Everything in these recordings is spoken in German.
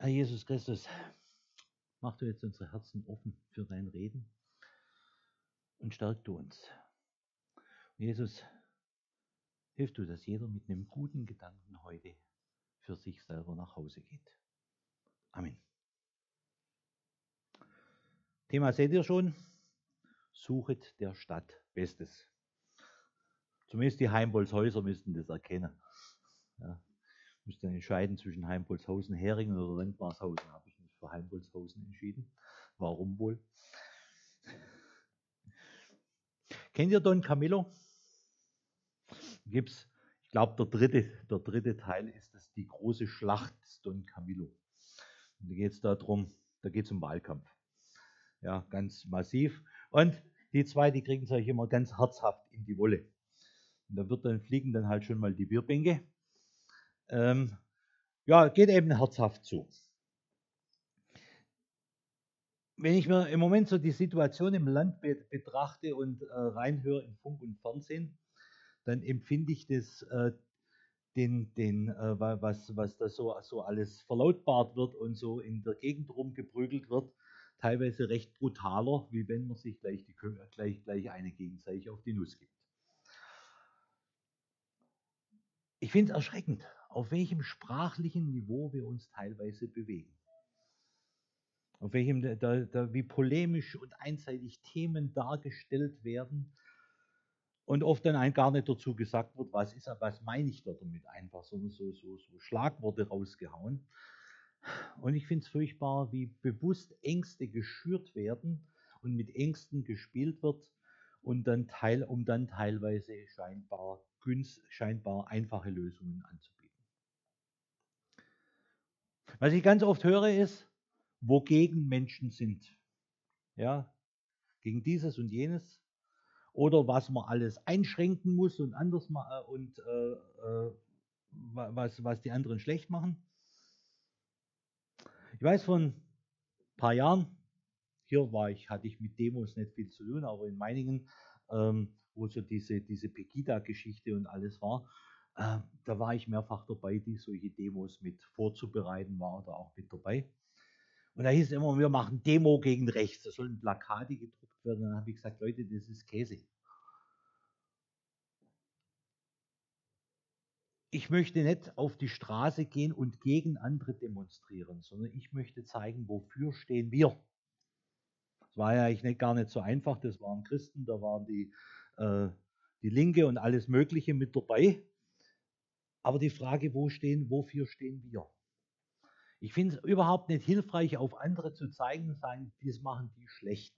Herr Jesus Christus, mach du jetzt unsere Herzen offen für dein Reden und stärk du uns. Jesus, hilf du, dass jeder mit einem guten Gedanken heute für sich selber nach Hause geht. Amen. Thema seht ihr schon, suchet der Stadt Bestes. Zumindest die Heimbolzhäuser müssten das erkennen. Ja, müsst dann entscheiden zwischen Heimbolzhausen, Heringen oder Lendmarshausen. Habe ich mich für Heimbolzhausen entschieden. Warum wohl? Kennt ihr Don Camillo? Gibt's, ich glaube, der dritte Teil ist das die große Schlacht des Don Camillo. Und da geht es darum, da geht es um Wahlkampf. Ja, ganz massiv. Und die zwei, die kriegen es euch immer ganz herzhaft in die Wolle. Und da fliegen dann halt schon mal die Bierbänke. Ja, geht eben herzhaft zu. Wenn ich mir im Moment so die Situation im Land betrachte und reinhöre in Funk und Fernsehen, dann empfinde ich das, was da so alles verlautbart wird und so in der Gegend rumgeprügelt wird, teilweise recht brutaler, wie wenn man sich gleich eine gegenseitig auf die Nuss gibt. Ich finde es erschreckend, auf welchem sprachlichen Niveau wir uns teilweise bewegen. Auf welchem, wie polemisch und einseitig Themen dargestellt werden und oft dann gar nicht dazu gesagt wird, was meine ich da damit einfach, sondern so Schlagworte rausgehauen. Und ich finde es furchtbar, wie bewusst Ängste geschürt werden und mit Ängsten gespielt wird und dann teilweise scheinbar einfache Lösungen anzubieten. Was ich ganz oft höre ist, wogegen Menschen sind. Ja, gegen dieses und jenes. Oder was man alles einschränken muss und was die anderen schlecht machen. Ich weiß von ein paar Jahren, hatte ich mit Demos nicht viel zu tun, aber in Meiningen, wo so diese Pegida-Geschichte und alles war, da war ich mehrfach dabei, die solche Demos mit vorzubereiten, war da auch mit dabei. Und da hieß es immer, wir machen Demo gegen rechts, da sollen Plakate gedruckt werden. Und dann habe ich gesagt, Leute, das ist Käse. Ich möchte nicht auf die Straße gehen und gegen andere demonstrieren, sondern ich möchte zeigen, wofür stehen wir. Das war ja eigentlich gar nicht so einfach, das waren Christen, da waren die Linke und alles Mögliche mit dabei. Aber die Frage, wofür stehen wir? Ich finde es überhaupt nicht hilfreich, auf andere zu zeigen und sagen, das machen die schlecht.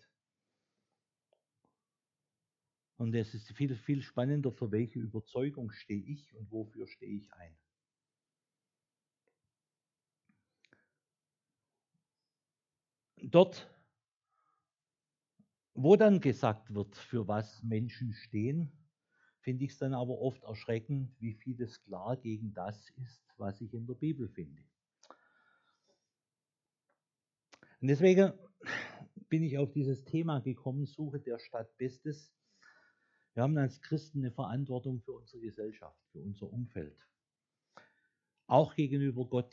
Und es ist viel, viel spannender, für welche Überzeugung stehe ich und wofür stehe ich ein. Dort, wo dann gesagt wird, für was Menschen stehen, finde ich es dann aber oft erschreckend, wie vieles klar gegen das ist, was ich in der Bibel finde. Und deswegen bin ich auf dieses Thema gekommen, Suche der Stadt Bestes. Wir haben als Christen eine Verantwortung für unsere Gesellschaft, für unser Umfeld. Auch gegenüber Gott.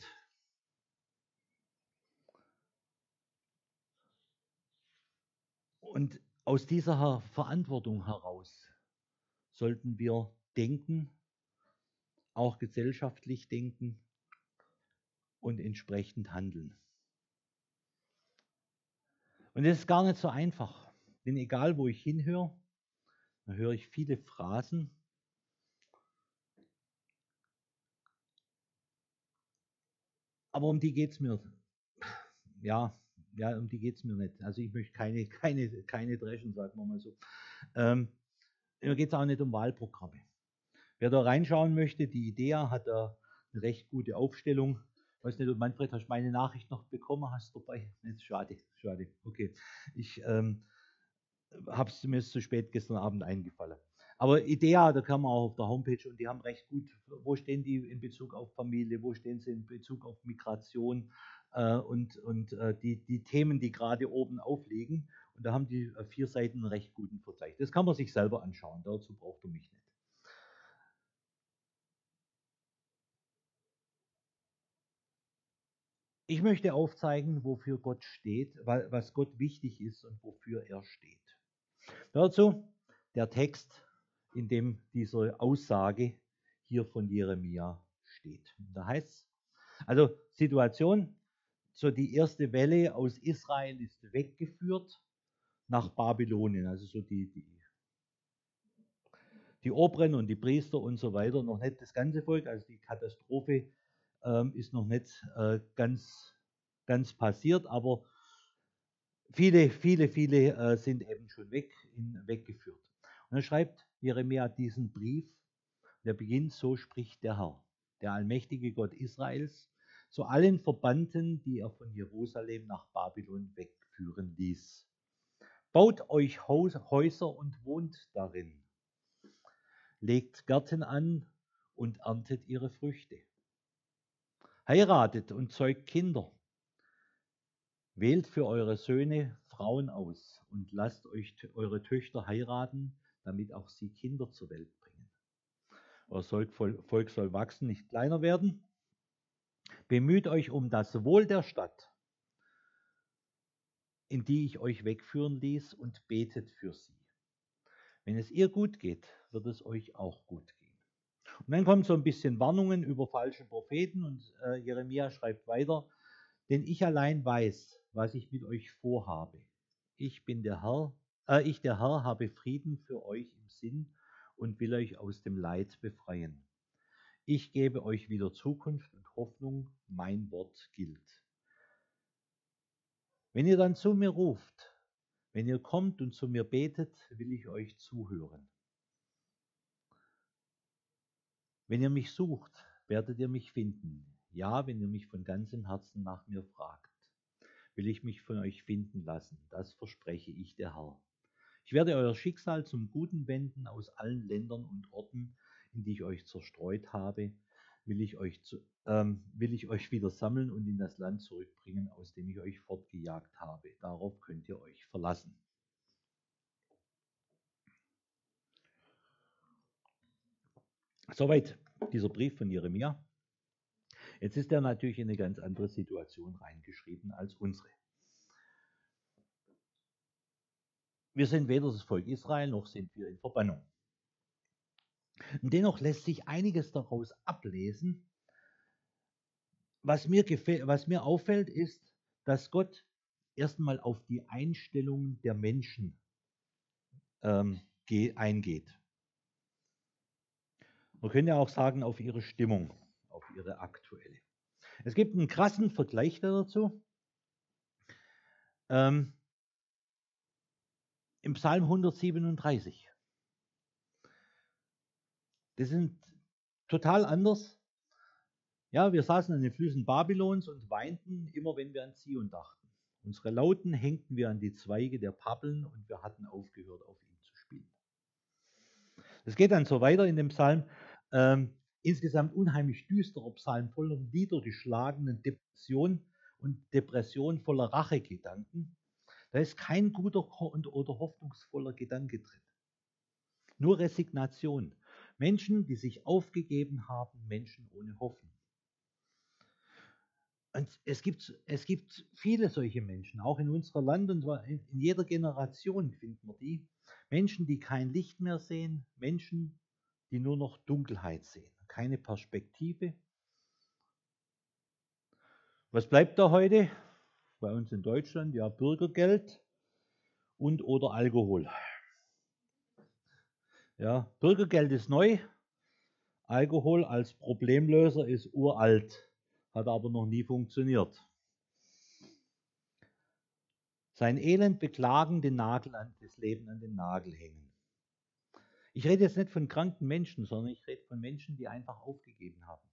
Und aus dieser Verantwortung heraus sollten wir denken, auch gesellschaftlich denken und entsprechend handeln. Und das ist gar nicht so einfach, denn egal wo ich hinhöre, da höre ich viele Phrasen, aber um die geht es mir, um die geht es mir nicht. Also ich möchte keine dreschen, sagen wir mal so. Mir geht es auch nicht um Wahlprogramme. Wer da reinschauen möchte, die IDEA hat da eine recht gute Aufstellung. Ich weiß nicht, ob Manfred, hast du meine Nachricht noch bekommen? Hast du dabei? Schade. Okay. Ich mir ist zu spät gestern Abend eingefallen. Aber IDEA, da kann man auch auf der Homepage und die haben recht gut, wo stehen die in Bezug auf Familie, wo stehen sie in Bezug auf Migration und die Themen, die gerade oben aufliegen. Und da haben die 4 Seiten einen recht guten Vergleich. Das kann man sich selber anschauen, dazu braucht ihr mich nicht. Ich möchte aufzeigen, wofür Gott steht, was Gott wichtig ist und wofür er steht. Dazu der Text, in dem diese Aussage hier von Jeremia steht. Da heißt es, also Situation, so die erste Welle aus Israel ist weggeführt nach Babylonien, also so die Oberen und die Priester und so weiter, noch nicht das ganze Volk, also die Katastrophe ist noch nicht ganz passiert, aber viele sind eben schon weggeführt. Und dann schreibt Jeremia diesen Brief, der beginnt, so spricht der Herr, der allmächtige Gott Israels, zu allen Verbannten, die er von Jerusalem nach Babylon wegführen ließ. Baut euch Häuser und wohnt darin. Legt Gärten an und erntet ihre Früchte. Heiratet und zeugt Kinder. Wählt für eure Söhne Frauen aus und lasst euch eure Töchter heiraten, damit auch sie Kinder zur Welt bringen. Euer Volk soll wachsen, nicht kleiner werden. Bemüht euch um das Wohl der Stadt, in die ich euch wegführen ließ, und betet für sie. Wenn es ihr gut geht, wird es euch auch gut gehen. Und dann kommt so ein bisschen Warnungen über falsche Propheten und Jeremia schreibt weiter, denn ich allein weiß, was ich mit euch vorhabe. Ich der Herr, habe Frieden für euch im Sinn und will euch aus dem Leid befreien. Ich gebe euch wieder Zukunft und Hoffnung, mein Wort gilt. Wenn ihr dann zu mir ruft, wenn ihr kommt und zu mir betet, will ich euch zuhören. Wenn ihr mich sucht, werdet ihr mich finden. Ja, wenn ihr mich von ganzem Herzen nach mir fragt, will ich mich von euch finden lassen. Das verspreche ich, der Herr. Ich werde euer Schicksal zum Guten wenden. Aus allen Ländern und Orten, in die ich euch zerstreut habe, will ich euch wieder sammeln und in das Land zurückbringen, aus dem ich euch fortgejagt habe. Darauf könnt ihr euch verlassen. Soweit dieser Brief von Jeremia. Jetzt ist er natürlich in eine ganz andere Situation reingeschrieben als unsere. Wir sind weder das Volk Israel, noch sind wir in Verbannung. Und dennoch lässt sich einiges daraus ablesen. Was mir auffällt, ist, dass Gott erstmal auf die Einstellung der Menschen eingeht. Man könnte ja auch sagen, auf ihre Stimmung, auf ihre aktuelle. Es gibt einen krassen Vergleich dazu. Im Psalm 137. Das sind total anders. Ja, wir saßen an den Flüssen Babylons und weinten immer, wenn wir an Zion dachten. Unsere Lauten hängten wir an die Zweige der Pappeln und wir hatten aufgehört, auf ihn zu spielen. Es geht dann so weiter in dem Psalm. Insgesamt unheimlich düsterer Psalm, voller niedergeschlagenen Depression voller Rachegedanken. Da ist kein guter oder hoffnungsvoller Gedanke drin. Nur Resignation. Menschen, die sich aufgegeben haben, Menschen ohne Hoffnung. Und es gibt viele solche Menschen, auch in unserem Land und in jeder Generation finden wir die. Menschen, die kein Licht mehr sehen, Menschen, die nur noch Dunkelheit sehen, keine Perspektive. Was bleibt da heute? Bei uns in Deutschland, ja, Bürgergeld und oder Alkohol. Ja, Bürgergeld ist neu, Alkohol als Problemlöser ist uralt, hat aber noch nie funktioniert. Sein Elend beklagen, das Leben an den Nagel hängen. Ich rede jetzt nicht von kranken Menschen, sondern ich rede von Menschen, die einfach aufgegeben haben.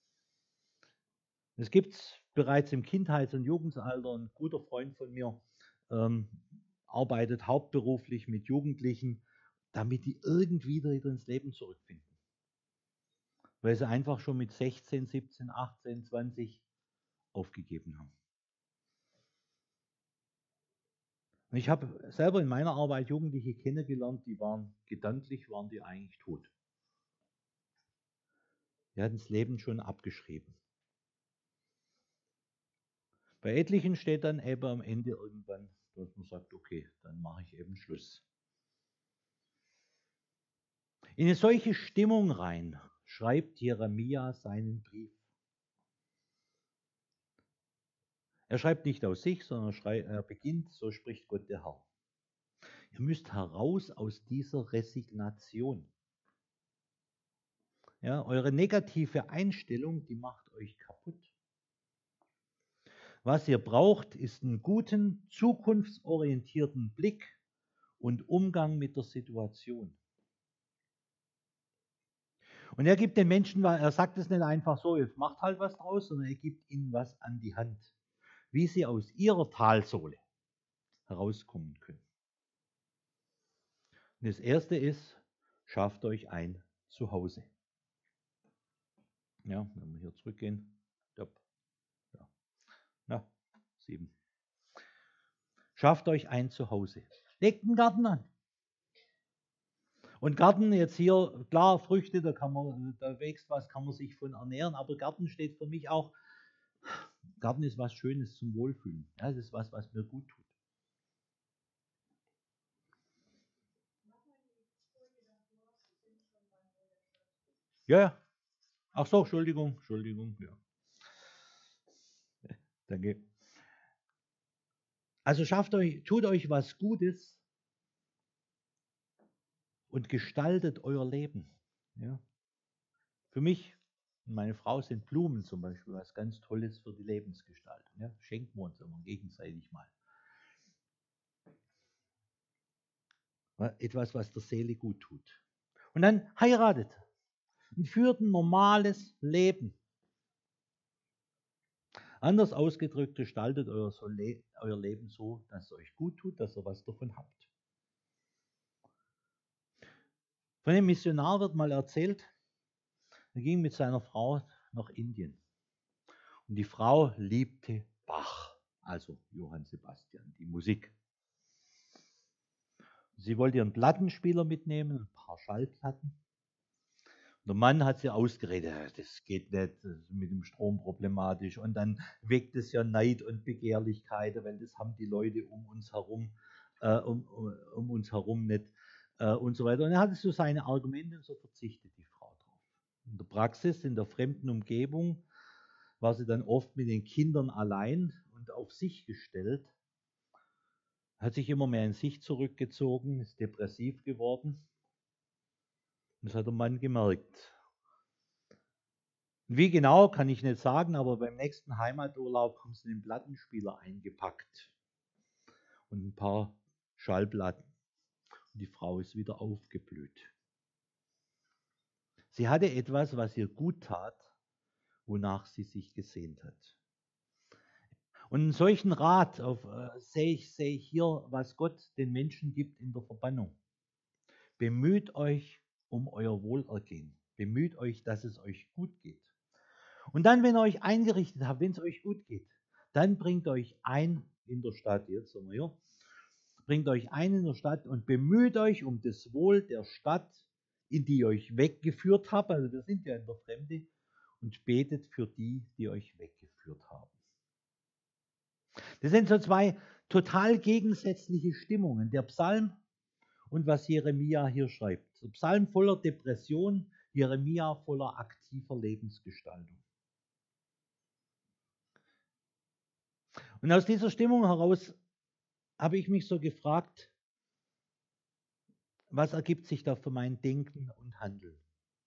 Es gibt bereits im Kindheits- und Jugendalter, ein guter Freund von mir arbeitet hauptberuflich mit Jugendlichen, damit die irgendwie wieder ins Leben zurückfinden. Weil sie einfach schon mit 16, 17, 18, 20 aufgegeben haben. Und ich habe selber in meiner Arbeit Jugendliche kennengelernt, die waren eigentlich tot. Die hatten das Leben schon abgeschrieben. Bei etlichen steht dann eben am Ende irgendwann, dass man sagt, okay, dann mache ich eben Schluss. In eine solche Stimmung rein schreibt Jeremia seinen Brief. Er schreibt nicht aus sich, sondern er beginnt, so spricht Gott der Herr. Ihr müsst heraus aus dieser Resignation. Ja, eure negative Einstellung, die macht euch kaputt. Was ihr braucht, ist einen guten, zukunftsorientierten Blick und Umgang mit der Situation. Und er gibt den Menschen, er sagt es nicht einfach so, jetzt macht halt was draus, sondern er gibt ihnen was an die Hand, wie sie aus ihrer Talsohle herauskommen können. Und das erste ist, schafft euch ein Zuhause. Ja, wenn wir hier zurückgehen. Ja. Na, 7. Schafft euch ein Zuhause. Legt einen Garten an. Und Garten jetzt hier, klar, Früchte, da wächst was, kann man sich von ernähren, aber Garten steht für mich auch, Garten ist was Schönes zum Wohlfühlen. Ja, das ist was mir gut tut. Ja. Ach so, Entschuldigung, ja. Danke. Also tut euch was Gutes und gestaltet euer Leben. Ja. Für mich und meine Frau sind Blumen zum Beispiel was ganz Tolles für die Lebensgestaltung. Ja. Schenken wir uns immer gegenseitig mal. Etwas, was der Seele gut tut. Und dann heiratet und führt ein normales Leben. Anders ausgedrückt, gestaltet euer Leben so, dass es euch gut tut, dass ihr was davon habt. Von einem Missionar wird mal erzählt, er ging mit seiner Frau nach Indien. Und die Frau liebte Bach, also Johann Sebastian, die Musik. Sie wollte ihren Plattenspieler mitnehmen, ein paar Schallplatten. Und der Mann hat sie ausgeredet, das geht nicht, das ist mit dem Strom problematisch. Und dann weckt es ja Neid und Begehrlichkeit, weil das haben die Leute um uns herum nicht und so weiter. Und er hatte so seine Argumente und so verzichtet die Frau drauf. In der Praxis, in der fremden Umgebung, war sie dann oft mit den Kindern allein und auf sich gestellt, hat sich immer mehr in sich zurückgezogen, ist depressiv geworden. Das hat der Mann gemerkt. Wie genau, kann ich nicht sagen, aber beim nächsten Heimaturlaub haben sie den Plattenspieler eingepackt und ein paar Schallplatten. Und die Frau ist wieder aufgeblüht. Sie hatte etwas, was ihr gut tat, wonach sie sich gesehnt hat. Und einen solchen Rat sehe ich hier, was Gott den Menschen gibt in der Verbannung. Bemüht euch um euer Wohlergehen. Bemüht euch, dass es euch gut geht. Und dann, wenn ihr euch eingerichtet habt, wenn es euch gut geht, dann bringt euch ein in der Stadt, jetzt sind wir hier, bringt euch ein in der Stadt und bemüht euch um das Wohl der Stadt, in die ihr euch weggeführt habt, also wir sind ja in der Fremde, und betet für die, die euch weggeführt haben. Das sind so zwei total gegensätzliche Stimmungen, der Psalm und was Jeremia hier schreibt. Der Psalm voller Depression, Jeremia voller aktiver Lebensgestaltung. Und aus dieser Stimmung heraus habe ich mich so gefragt, was ergibt sich da für mein Denken und Handeln?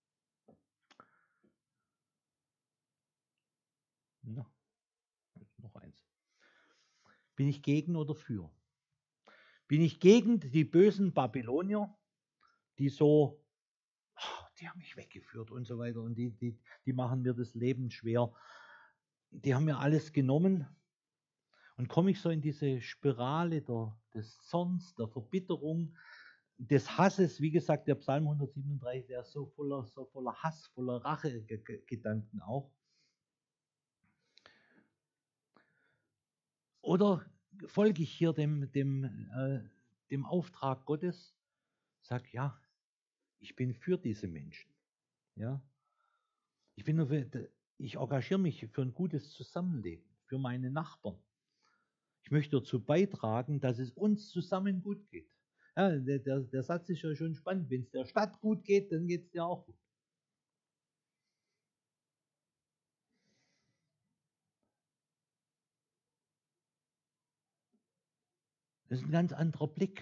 Ja, noch eins. Bin ich gegen oder für? Bin ich gegen die bösen Babylonier, die so, die haben mich weggeführt und so weiter und die machen mir das Leben schwer. Die haben mir alles genommen. Und komme ich so in diese Spirale des Zorns, der Verbitterung, des Hasses, wie gesagt, der Psalm 137, der ist so voller Hass, voller Rachegedanken auch. Oder folge ich hier dem Auftrag Gottes, sage, ja, ich bin für diese Menschen. Ja? Ich engagiere mich für ein gutes Zusammenleben, für meine Nachbarn. Ich möchte dazu beitragen, dass es uns zusammen gut geht. Ja, der Satz ist ja schon spannend. Wenn es der Stadt gut geht, dann geht es dir auch gut. Das ist ein ganz anderer Blick.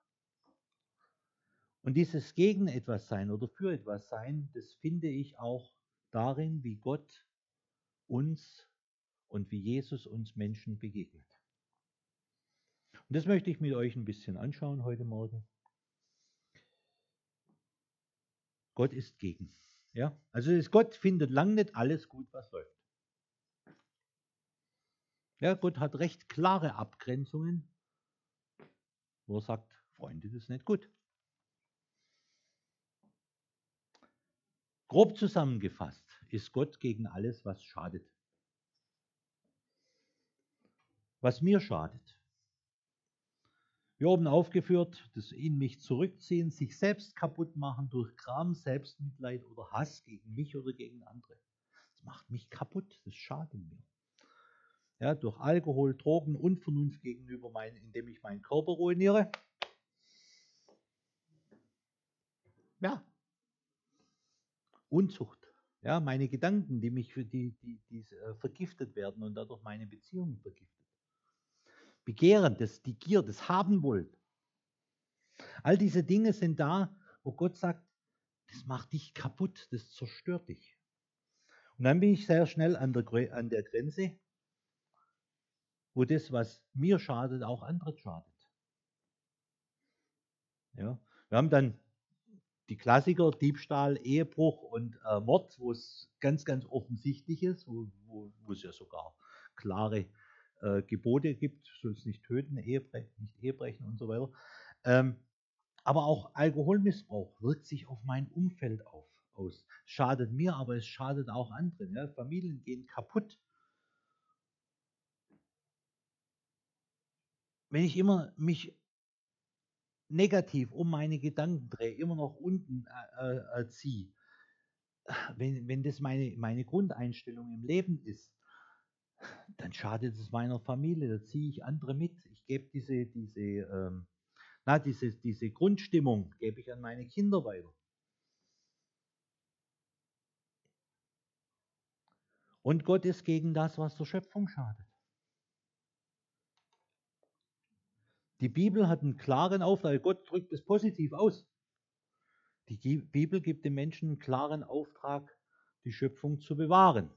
Und dieses gegen etwas sein oder für etwas sein, das finde ich auch darin, wie Gott uns und wie Jesus uns Menschen begegnet. Und das möchte ich mit euch ein bisschen anschauen heute Morgen. Gott ist gegen. Ja? Also Gott findet lang nicht alles gut, was läuft. Ja, Gott hat recht klare Abgrenzungen, wo er sagt, Freunde, das ist nicht gut. Grob zusammengefasst ist Gott gegen alles, was schadet. Was mir schadet. Wie oben aufgeführt, das in mich zurückziehen, sich selbst kaputt machen durch Gram, Selbstmitleid oder Hass gegen mich oder gegen andere. Das macht mich kaputt, das schadet mir. Ja, durch Alkohol, Drogen, Unvernunft gegenüber indem ich meinen Körper ruiniere. Ja, Unzucht. Ja, meine Gedanken, die vergiftet werden und dadurch meine Beziehungen vergiftet. Begehren, die Gier, das Haben wollen. All diese Dinge sind da, wo Gott sagt, das macht dich kaputt, das zerstört dich. Und dann bin ich sehr schnell an der Grenze, wo das, was mir schadet, auch anderen schadet. Ja, wir haben dann die Klassiker, Diebstahl, Ehebruch und Mord, wo es ganz, ganz offensichtlich ist, wo es ja sogar klare Gebote gibt, sollst nicht töten, nicht Ehebrechen und so weiter. Aber auch Alkoholmissbrauch wirkt sich auf mein Umfeld aus. Schadet mir, aber es schadet auch anderen. Ja? Familien gehen kaputt. Wenn ich immer mich negativ um meine Gedanken drehe, immer noch unten ziehe, wenn das meine Grundeinstellung im Leben ist, dann schadet es meiner Familie, da ziehe ich andere mit. Ich gebe diese Grundstimmung gebe ich an meine Kinder weiter. Und Gott ist gegen das, was der Schöpfung schadet. Die Bibel hat einen klaren Auftrag. Gott drückt es positiv aus. Die Bibel gibt dem Menschen einen klaren Auftrag, die Schöpfung zu bewahren.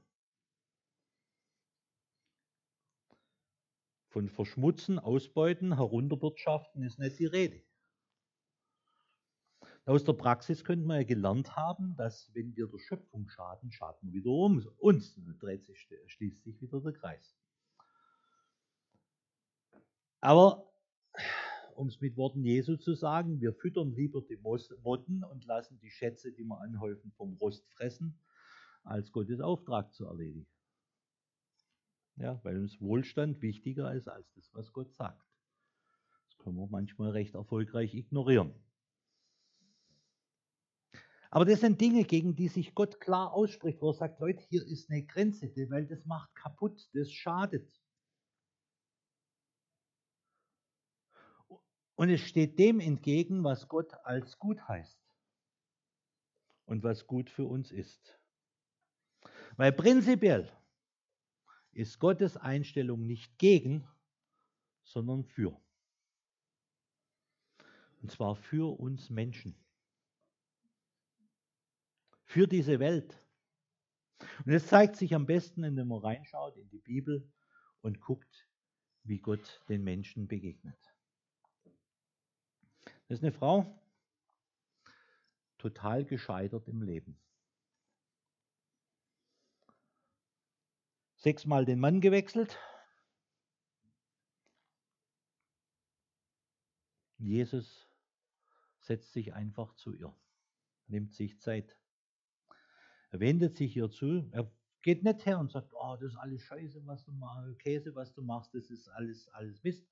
Von Verschmutzen, Ausbeuten, Herunterwirtschaften ist nicht die Rede. Aus der Praxis könnte man ja gelernt haben, dass wenn wir der Schöpfung schaden, schaden wir wiederum uns. Dann schließt sich wieder der Kreis. Aber um es mit Worten Jesu zu sagen, wir füttern lieber die Motten und lassen die Schätze, die wir anhäufen, vom Rost fressen, als Gottes Auftrag zu erledigen. Ja, weil uns Wohlstand wichtiger ist als das, was Gott sagt. Das können wir manchmal recht erfolgreich ignorieren. Aber das sind Dinge, gegen die sich Gott klar ausspricht, wo er sagt, Leute, hier ist eine Grenze, weil das macht kaputt, das schadet. Und es steht dem entgegen, was Gott als gut heißt und was gut für uns ist. Weil prinzipiell ist Gottes Einstellung nicht gegen, sondern für. Und zwar für uns Menschen. Für diese Welt. Und es zeigt sich am besten, indem man reinschaut in die Bibel und guckt, wie Gott den Menschen begegnet. Das ist eine Frau, total gescheitert im Leben. 6-mal den Mann gewechselt. Jesus setzt sich einfach zu ihr, nimmt sich Zeit. Er wendet sich ihr zu. Er geht nicht her und sagt, oh, das ist alles Scheiße, was du machst, Käse, was du machst, das ist alles Mist.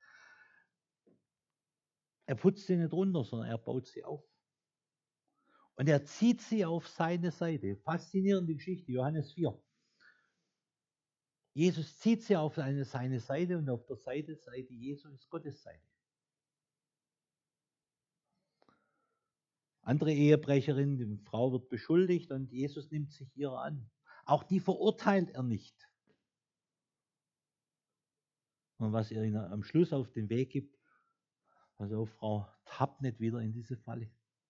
Er putzt sie nicht runter, sondern er baut sie auf. Und er zieht sie auf seine Seite. Faszinierende Geschichte, Johannes 4. Jesus zieht sie auf seine Seite und auf der Seite Jesu ist Gottes Seite. Andere Ehebrecherin, die Frau wird beschuldigt und Jesus nimmt sich ihrer an. Auch die verurteilt er nicht. Und was er ihnen am Schluss auf den Weg gibt, also Frau, tappt nicht wieder in diese Falle.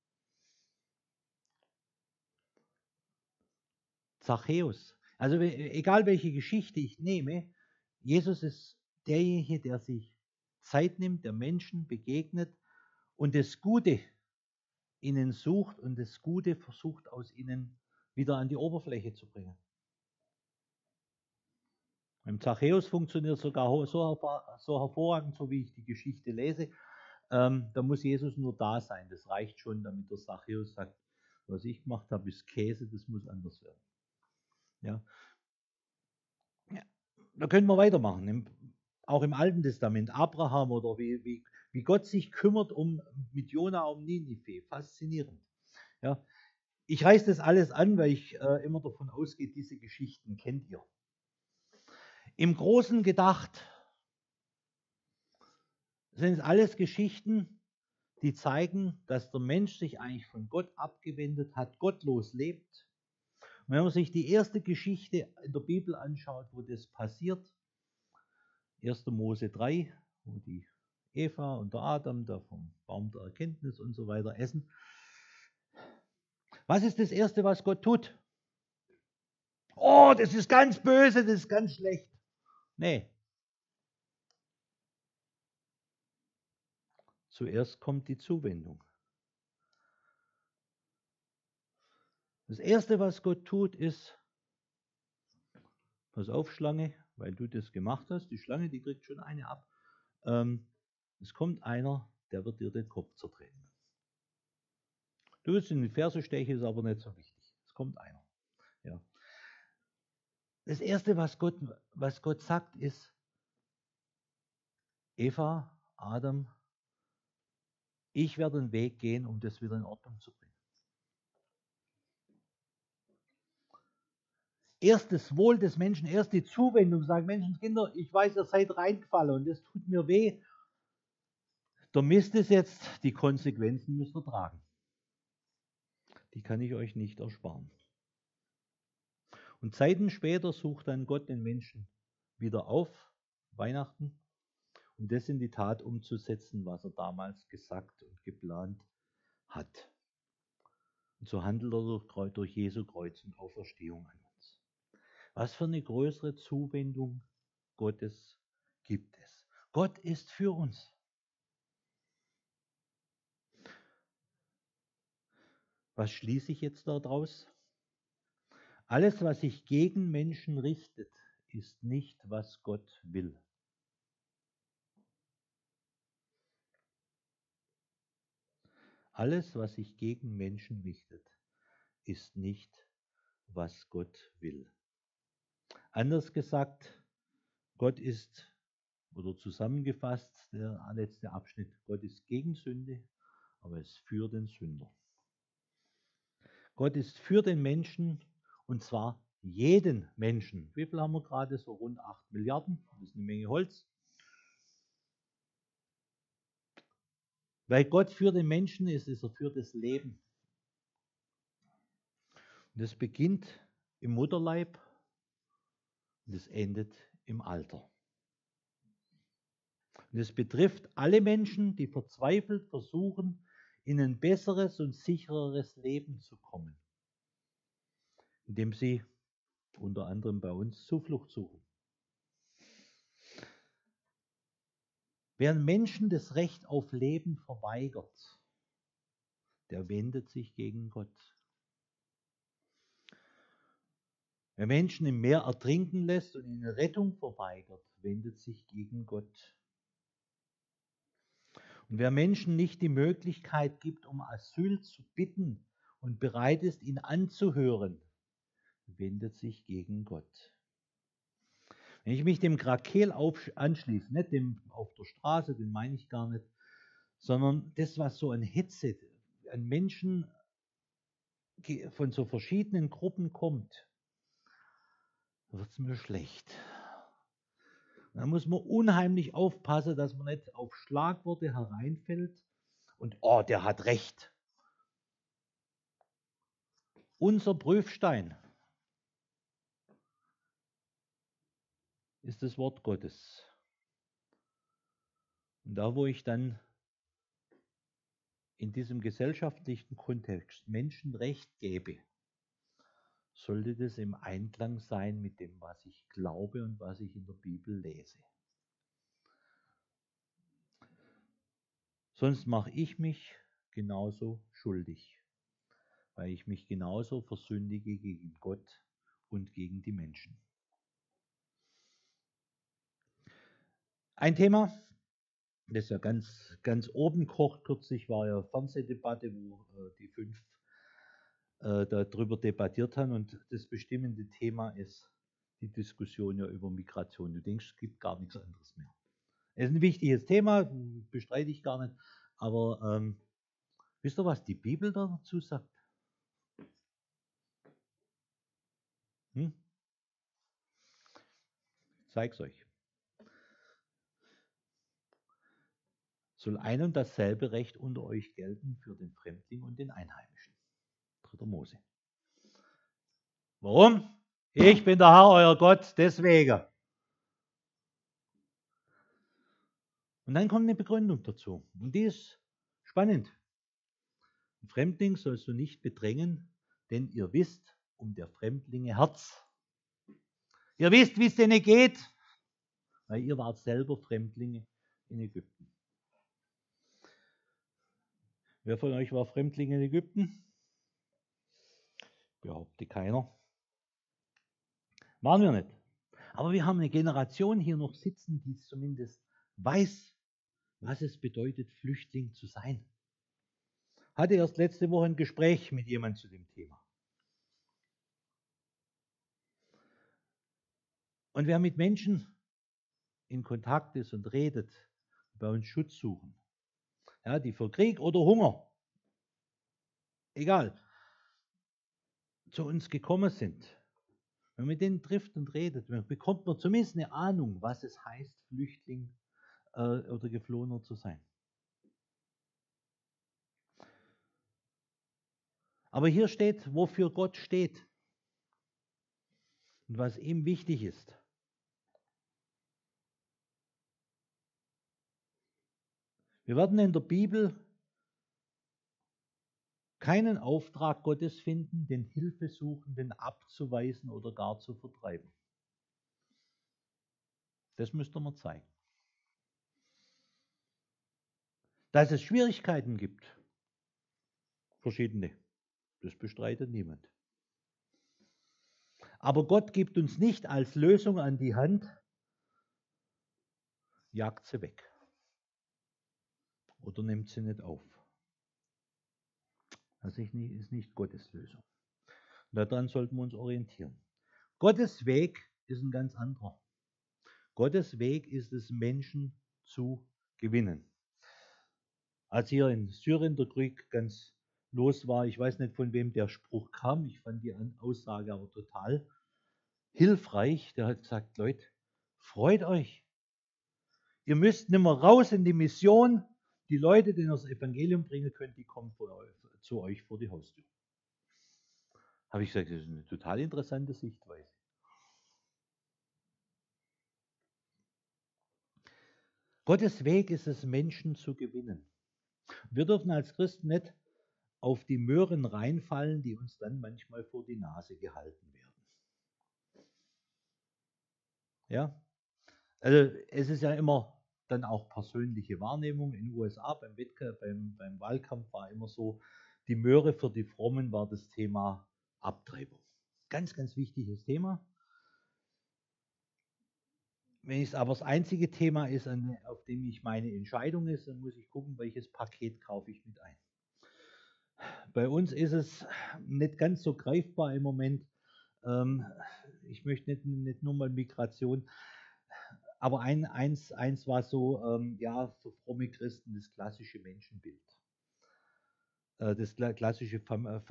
Zachäus. Also egal welche Geschichte ich nehme, Jesus ist derjenige, der sich Zeit nimmt, der Menschen begegnet und das Gute ihnen sucht und das Gute versucht aus ihnen wieder an die Oberfläche zu bringen. Beim Zachäus funktioniert sogar so hervorragend, so wie ich die Geschichte lese. Da muss Jesus nur da sein. Das reicht schon, damit der Zachäus sagt, was ich gemacht habe, ist Käse, das muss anders werden. Ja. Ja. Da können wir weitermachen. Auch im Alten Testament, Abraham oder wie Gott sich kümmert mit Jona um Ninive. Faszinierend. Ja. Ich reiße das alles an, weil ich immer davon ausgehe, diese Geschichten kennt ihr. Im Großen gedacht sind es alles Geschichten, die zeigen, dass der Mensch sich eigentlich von Gott abgewendet hat, gottlos lebt. Und wenn man sich die erste Geschichte in der Bibel anschaut, wo das passiert, 1. Mose 3, wo die Eva und der Adam da vom Baum der Erkenntnis und so weiter essen. Was ist das Erste, was Gott tut? Oh, das ist ganz böse, das ist ganz schlecht. Nee. Zuerst kommt die Zuwendung. Das Erste, was Gott tut, ist, pass auf, Schlange, weil du das gemacht hast, die Schlange, die kriegt schon eine ab. Es kommt einer, der wird dir den Kopf zertreten. Du willst in die Ferse stechen, ist aber nicht so wichtig. Es kommt einer. Ja. Das Erste, was Gott sagt, ist, Eva, Adam, ich werde den Weg gehen, um das wieder in Ordnung zu bringen. Erst das Wohl des Menschen, erst die Zuwendung, sagen Menschenkinder, ich weiß, ihr seid reingefallen und das tut mir weh. Der Mist ist jetzt, die Konsequenzen müsst ihr tragen. Die kann ich euch nicht ersparen. Und Zeiten später sucht dann Gott den Menschen wieder auf, Weihnachten, um das in die Tat umzusetzen, was er damals gesagt und geplant hat. Und so handelt er durch Jesu Kreuz und Auferstehung an uns. Was für eine größere Zuwendung Gottes gibt es. Gott ist für uns. Was schließe ich jetzt daraus? Alles, was sich gegen Menschen richtet, ist nicht, was Gott will. Alles, was sich gegen Menschen richtet, ist nicht, was Gott will. Anders gesagt, Gott ist, oder zusammengefasst, der letzte Abschnitt, Gott ist gegen Sünde, aber er ist für den Sünder. Gott ist für den Menschen, und zwar jeden Menschen. Wie viel haben wir gerade? So rund 8 Milliarden. Das ist eine Menge Holz. Weil Gott für den Menschen ist, ist er für das Leben. Und das beginnt im Mutterleib und es endet im Alter. Und es betrifft alle Menschen, die verzweifelt versuchen, in ein besseres und sichereres Leben zu kommen, indem sie unter anderem bei uns Zuflucht suchen. Wer Menschen das Recht auf Leben verweigert, der wendet sich gegen Gott. Wer Menschen im Meer ertrinken lässt und ihnen Rettung verweigert, wendet sich gegen Gott. Und wer Menschen nicht die Möglichkeit gibt, um Asyl zu bitten und bereit ist, ihn anzuhören, wendet sich gegen Gott. Wenn ich mich dem Krakel anschließe, nicht dem auf der Straße, den meine ich gar nicht, sondern das, was so an Hetze, an Menschen von so verschiedenen Gruppen kommt, wird es mir schlecht. Da muss man unheimlich aufpassen, dass man nicht auf Schlagworte hereinfällt und, oh, der hat recht. Unser Prüfstein ist das Wort Gottes. Und da, wo ich dann in diesem gesellschaftlichen Kontext Menschen Recht gebe, sollte das im Einklang sein mit dem, was ich glaube und was ich in der Bibel lese. Sonst mache ich mich genauso schuldig, weil ich mich genauso versündige gegen Gott und gegen die Menschen. Ein Thema, das ja ganz oben kocht, kürzlich war ja Fernsehdebatte, wo die 5 darüber debattiert haben, und das bestimmende Thema ist die Diskussion ja über Migration. Du denkst, es gibt gar nichts anderes mehr. Es ist ein wichtiges Thema, bestreite ich gar nicht, aber wisst ihr, was die Bibel dazu sagt? Ich zeige es euch. Soll ein und dasselbe Recht unter euch gelten für den Fremdling und den Einheimischen. 3. Mose. Warum? Ich bin der Herr, euer Gott, deswegen. Und dann kommt eine Begründung dazu. Und die ist spannend. Ein Fremdling sollst du nicht bedrängen, denn ihr wisst um der Fremdlinge Herz. Ihr wisst, wie es denen geht, weil ihr wart selber Fremdlinge in Ägypten. Wer von euch war Fremdling in Ägypten? Behaupte keiner. Waren wir nicht. Aber wir haben eine Generation hier noch sitzen, die zumindest weiß, was es bedeutet, Flüchtling zu sein. Hatte erst letzte Woche ein Gespräch mit jemandem zu dem Thema. Und wer mit Menschen in Kontakt ist und redet, die bei uns Schutz suchen, ja, die vor Krieg oder Hunger, egal, zu uns gekommen sind, wenn man mit denen trifft und redet, bekommt man zumindest eine Ahnung, was es heißt, Flüchtling oder Geflohener zu sein. Aber hier steht, wofür Gott steht und was ihm wichtig ist. Wir werden in der Bibel keinen Auftrag Gottes finden, den Hilfesuchenden abzuweisen oder gar zu vertreiben. Das müsste man zeigen. Dass es Schwierigkeiten gibt, verschiedene, das bestreitet niemand. Aber Gott gibt uns nicht als Lösung an die Hand, jagt sie weg oder nimmt sie nicht auf. Das ist nicht Gottes Lösung. Und daran sollten wir uns orientieren. Gottes Weg ist ein ganz anderer. Gottes Weg ist es, Menschen zu gewinnen. Als hier in Syrien der Krieg ganz los war, ich weiß nicht, von wem der Spruch kam, ich fand die Aussage aber total hilfreich. Der hat gesagt, Leute, freut euch. Ihr müsst nicht mehr raus in die Mission. Die Leute, denen ihr das Evangelium bringen könnt, die kommen zu euch vor die Haustür. Habe ich gesagt, das ist eine total interessante Sichtweise. Gottes Weg ist es, Menschen zu gewinnen. Wir dürfen als Christen nicht auf die Möhren reinfallen, die uns dann manchmal vor die Nase gehalten werden. Ja? Also es ist ja immer dann auch persönliche Wahrnehmung. In den USA beim Wahlkampf war immer so, die Möhre für die Frommen war das Thema Abtreibung. Ganz, ganz wichtiges Thema. Wenn es aber das einzige Thema ist, auf dem ich meine Entscheidung ist, dann muss ich gucken, welches Paket kaufe ich mit ein. Bei uns ist es nicht ganz so greifbar im Moment. Ich möchte nicht nur mal Migration, aber eins war so, ja, für fromme Christen das klassische Menschenbild. Das klassische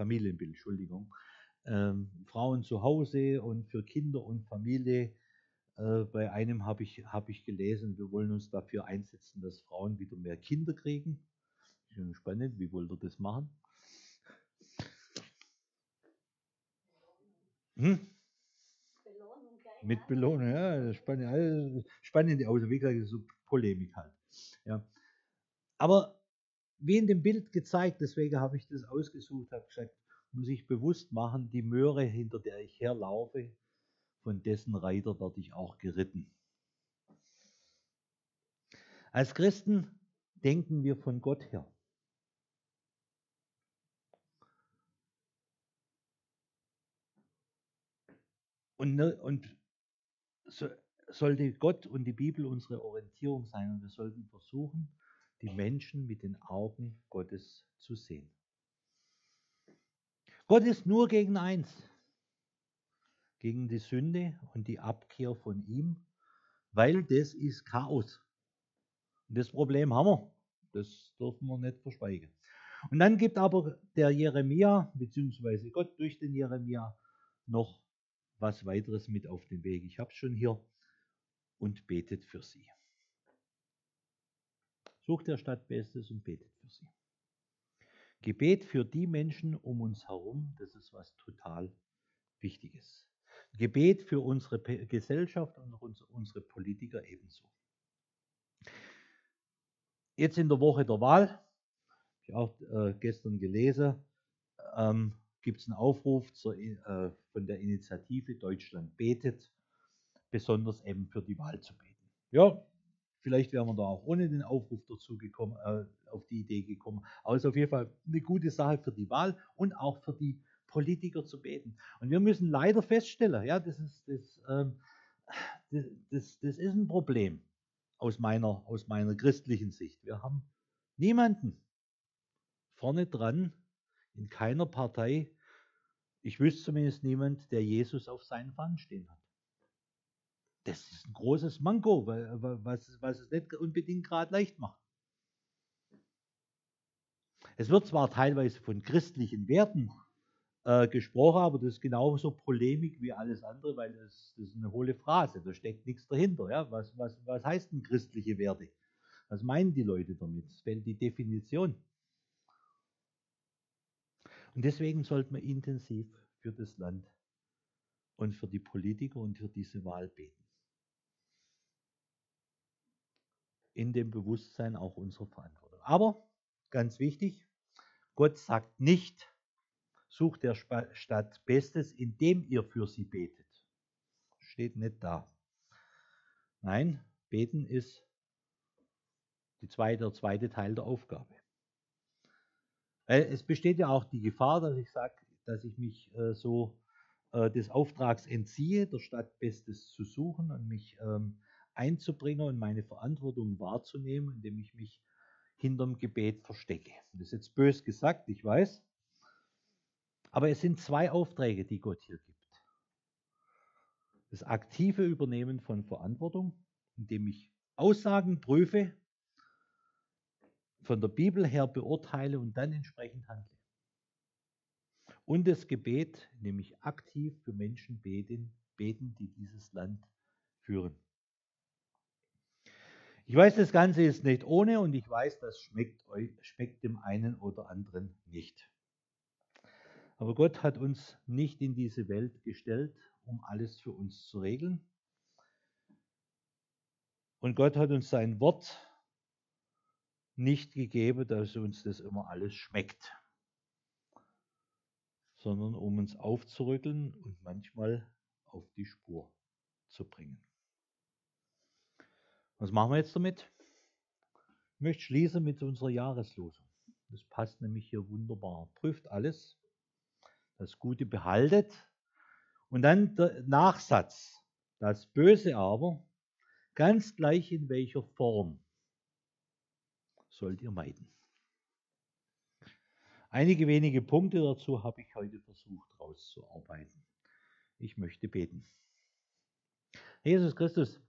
Familienbild, Entschuldigung. Frauen zu Hause und für Kinder und Familie Bei einem habe ich gelesen, wir wollen uns dafür einsetzen, dass Frauen wieder mehr Kinder kriegen. Schon spannend, wie wollt ihr das machen? Mit Belohnung, ja, spannende Auto, wie gesagt, so Polemik halt. Ja. Aber wie in dem Bild gezeigt, deswegen habe ich das ausgesucht, habe gesagt, muss ich bewusst machen, die Möhre, hinter der ich herlaufe, von dessen Reiter werde ich auch geritten. Als Christen denken wir von Gott her. Und sollte Gott und die Bibel unsere Orientierung sein und wir sollten versuchen, die Menschen mit den Augen Gottes zu sehen. Gott ist nur gegen eins, gegen die Sünde und die Abkehr von ihm, weil das ist Chaos. Und das Problem haben wir, das dürfen wir nicht verschweigen. Und dann gibt aber der Jeremia, beziehungsweise Gott durch den Jeremia, noch was weiteres mit auf den Weg. Ich habe es schon hier. Und betet für sie. Sucht der Stadt Bestes und betet für sie. Gebet für die Menschen um uns herum, das ist was total Wichtiges. Gebet für unsere Gesellschaft und unsere Politiker ebenso. Jetzt in der Woche der Wahl, habe ich auch gestern gelesen, gibt es einen Aufruf von der Initiative Deutschland betet, besonders eben für die Wahl zu beten. Ja, vielleicht wären wir da auch ohne den Aufruf dazu gekommen, auf die Idee gekommen. Aber es ist auf jeden Fall eine gute Sache für die Wahl und auch für die Politiker zu beten. Und wir müssen leider feststellen, ja, das ist ein Problem aus meiner christlichen Sicht. Wir haben niemanden vorne dran, in keiner Partei, ich wüsste zumindest niemand, der Jesus auf seinen Fahnen stehen hat. Das ist ein großes Manko, was es nicht unbedingt gerade leicht macht. Es wird zwar teilweise von christlichen Werten gesprochen, aber das ist genauso Polemik wie alles andere, weil das ist eine hohle Phrase, da steckt nichts dahinter. Ja? Was heißt denn christliche Werte? Was meinen die Leute damit? Es fehlt die Definition. Und deswegen sollte man intensiv für das Land und für die Politiker und für diese Wahl beten. In dem Bewusstsein auch unserer Verantwortung. Aber, ganz wichtig, Gott sagt nicht, sucht der Stadt Bestes, indem ihr für sie betet. Steht nicht da. Nein, beten ist der zweite Teil der Aufgabe. Es besteht ja auch die Gefahr, dass ich sage, dass ich mich des Auftrags entziehe, der Stadt Bestes zu suchen und mich einzubringen und meine Verantwortung wahrzunehmen, indem ich mich hinterm Gebet verstecke. Das ist jetzt bös gesagt, ich weiß. Aber es sind zwei Aufträge, die Gott hier gibt. Das aktive Übernehmen von Verantwortung, indem ich Aussagen prüfe, von der Bibel her beurteile und dann entsprechend handle. Und das Gebet, indem ich aktiv für Menschen beten, die dieses Land führen. Ich weiß, das Ganze ist nicht ohne und ich weiß, das schmeckt dem einen oder anderen nicht. Aber Gott hat uns nicht in diese Welt gestellt, um alles für uns zu regeln. Und Gott hat uns sein Wort nicht gegeben, dass uns das immer alles schmeckt, sondern um uns aufzurütteln und manchmal auf die Spur zu bringen. Was machen wir jetzt damit? Ich möchte schließen mit unserer Jahreslosung. Das passt nämlich hier wunderbar. Prüft alles, das Gute behaltet und dann der Nachsatz. Das Böse aber, ganz gleich in welcher Form, sollt ihr meiden. Einige wenige Punkte dazu habe ich heute versucht rauszuarbeiten. Ich möchte beten. Jesus Christus,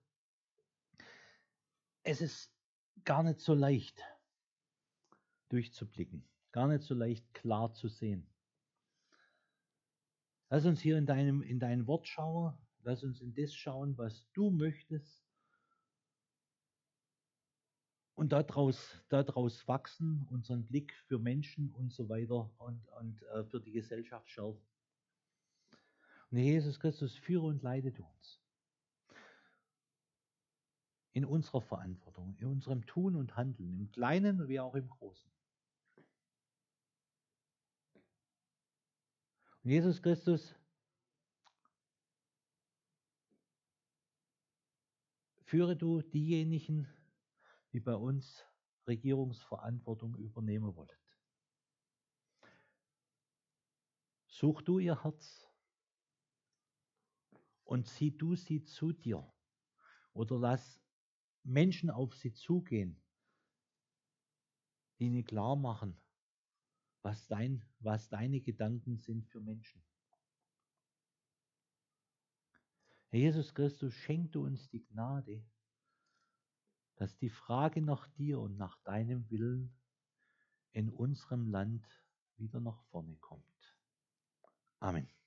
es ist gar nicht so leicht durchzublicken, gar nicht so leicht klar zu sehen. Lass uns hier in dein Wort schauen, Lass uns in das schauen, was du möchtest. Und daraus wachsen, unseren Blick für Menschen und so weiter und für die Gesellschaft schärfen. Und Jesus Christus, führe und leite du uns. In unserer Verantwortung, in unserem Tun und Handeln, im Kleinen wie auch im Großen. Und Jesus Christus, führe du diejenigen, die bei uns Regierungsverantwortung übernehmen wollen. Such du ihr Herz und zieh du sie zu dir. Oder lass Menschen auf sie zugehen, die ihnen klar machen, was deine Gedanken sind für Menschen. Herr Jesus Christus, schenk du uns die Gnade, dass die Frage nach dir und nach deinem Willen in unserem Land wieder nach vorne kommt. Amen.